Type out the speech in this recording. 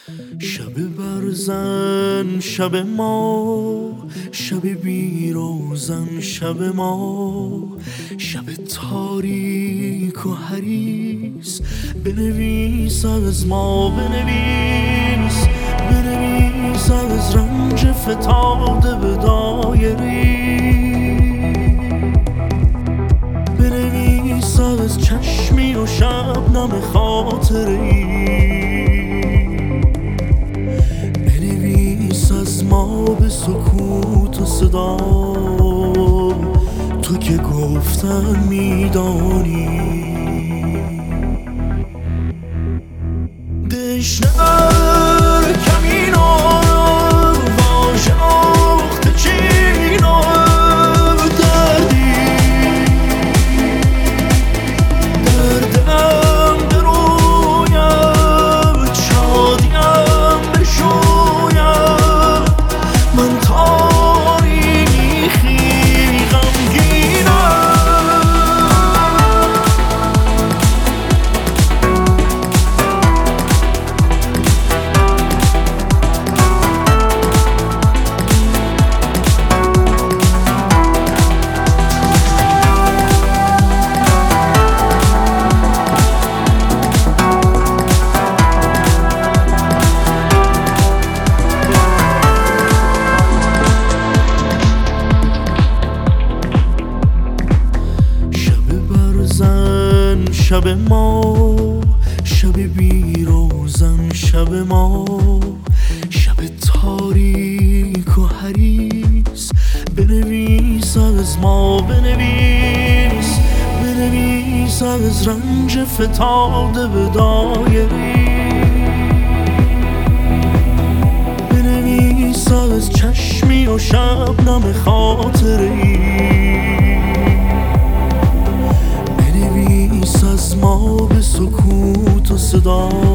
شب برزن شب ما، شب بیروزن شب ما، شب تاریک و حریص. بنویس از ما، بنویس بنویس از رنج فتاده به دایری، بنویس از چشمی و شبنم خاطری، بنویس از ما به سکوت و صدا، تو که گفتن میدانی. دشنر کمینو واژخت چینو دردی، دردم برویم شادیم بشویم، من تاریخی غمگینم. شب ما، شب بیروزن شب ما، شب تاریک و حریص. بنویس از ما، بنویس بنویس از رنج فتاده به دایری، بنویس از چشمی و شبنم خاطری، بنویس از ما به سکوت و صدا،